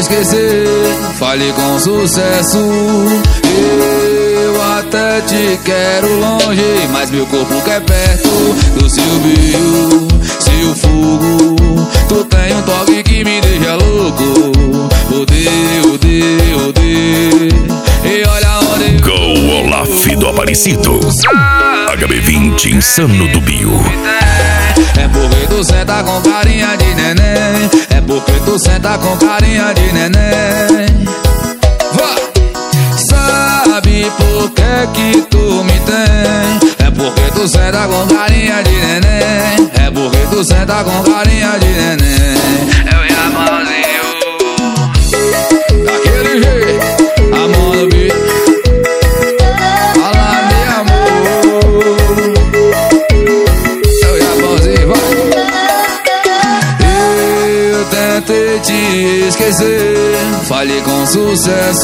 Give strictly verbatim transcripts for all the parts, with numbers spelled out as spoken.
esquecer, fale com sucesso. Eu até te quero longe, mas meu corpo quer perto do Silvio, seu fogo. Tu tem um toque que me deixa louco. Odeio, odeio, odeio. E olha onde eu com Olaf do Aparecido, H B vinte Insano do Bio. É porque tu senta com carinha de neném. É porque tu senta com carinha de neném. Vá! Sabe por que que tu me tem? É porque tu senta com carinha de neném. É porque tu senta com carinha de neném. Eu e a mãozinho daquele jeito, a mão no bico. Fala, meu amor. Eu e a mãozinha, vai. Eu tentei te esquecer, falei com sucesso.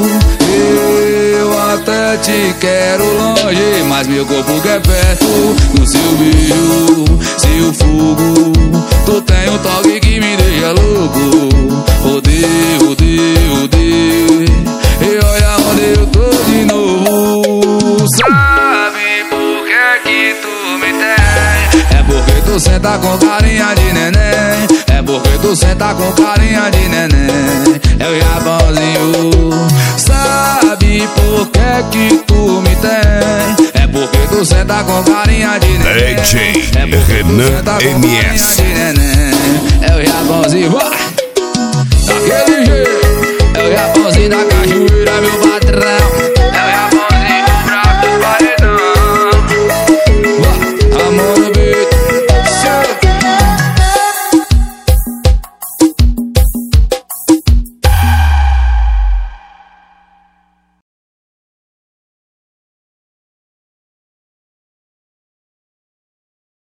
Eu até te quero longe, mas meu corpo quer perto do Silvio, seu fogo. Tu tem um toque que me deixa louco. Odeio, odeio, odeio. E olha onde eu tô de novo. Sabe por que que tu me tem? É porque tu senta com carinha de neném. É porque tu senta com carinha de neném. Eu e a bonzinho. Sabe por que que tu me tem? É porque tu senta com carinha de neném. D J é porque Renan tu senta com M S. carinha de neném. Eu